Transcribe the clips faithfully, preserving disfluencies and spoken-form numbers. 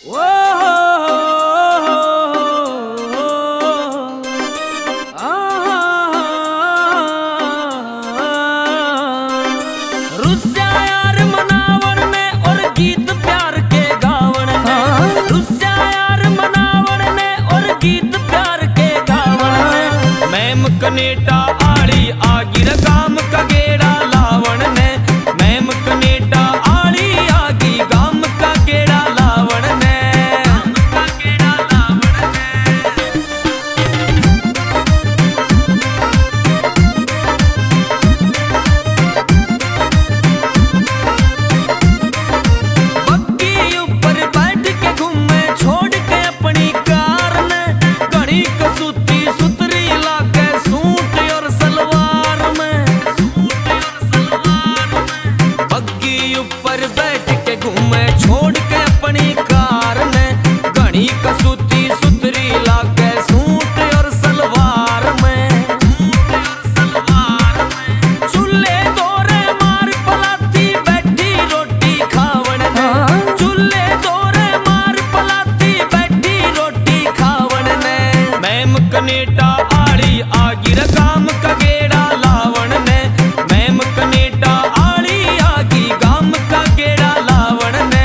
रुस्या यार मनावन ने और गीत प्यार के गावन ने, रुस्या यार मनावन ने और गीत प्यार के गावन ने, मैम कनेटा आड़ी आगिर गाम का गेड़ा लावन ने, मैम कनेटा आड़ी आगी गाम का गेड़ा लावन ने, गाम का गेड़ा लावन ने। बग्गी ऊपर बैठ के घूमे छोड़ के अपनी कार ने, घड़ी कसूती सुतरी लाके सूट और सलवार में, सूट और सलवार में। बग्गी ऊपर बैठ के घूमे छोड़ के अपनी कार ने, घड़ी कसूती सुतरी लाके सूट और सलवार में, सूट और सलवार में। चूल्हे दोरे मार पलाती बैठी रोटी खावन ने, चूल्हे दोरे मार पलाती बैठी रोटी खावन ने, मैम कनेटा आड़ी आगिर गाम का गेड़ा लावन ने, मैम कनेटा आड़ी आगी गाम का गेड़ा लावन ने।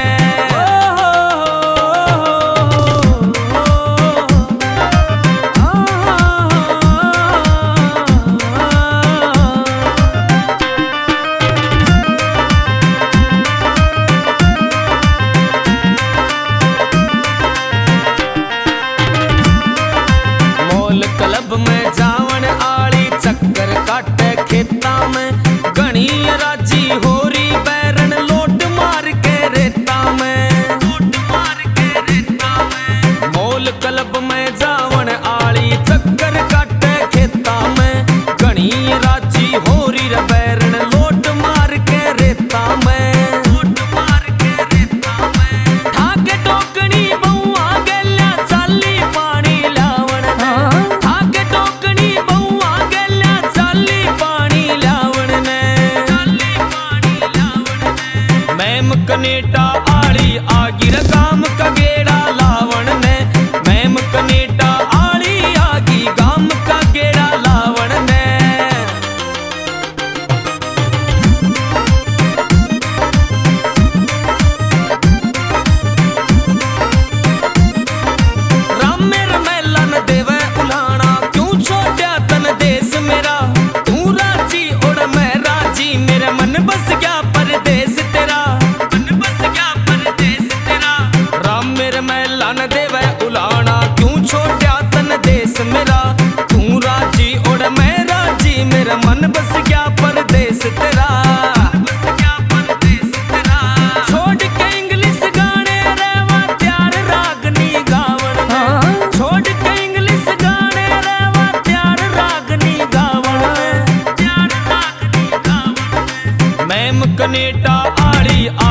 मॉल क्लब में जावन आली चक्कर काटे खेता में, घनी राजी होरी बैरन लोट मार के रेता में, लोट मार के रेता में। मॉल क्लब में जावन आली चक्कर काटे खेता में, घनी राजी होरी बैरन लोट मार के रेता में, लोट मार के रेता में। ठाके टोकनी बउआ गेल्या चाली पानी लावन ने, ठाके टोकनी बउआ गेल्या चाली पानी लावन ने, चाली पानी लावन ने। मैम कनेटा आड़ी आगिर गाम का गेड़ा लावन ने, मैम कनेटा आड़ी आगी गाम का गेड़ा लावन ने। राम मेरा मैला न देवे उलाना, क्यों छोड़ा तन देश मेरा, तू राजी और मैं राजी, मेरा मन बस गया परदेश तेरा, मन बस गया परदेश तेरा। राम मेरा मैला न देवे उलाना, क्यों छोड़ा तन देश मेरा, तू राजी और मैं राजी, मेरा मन बस गया परदेश तेरा, बस गया परदेश तेरा। छोड़ के इंग्लिश गाने रेवा त्यार रागनी गावन ने, छोड़ के इंग्लिश गाने रेवा त्यार रागनी गावन ने, त्यार रागनी गावन ने। मैम कनेटा आड़ी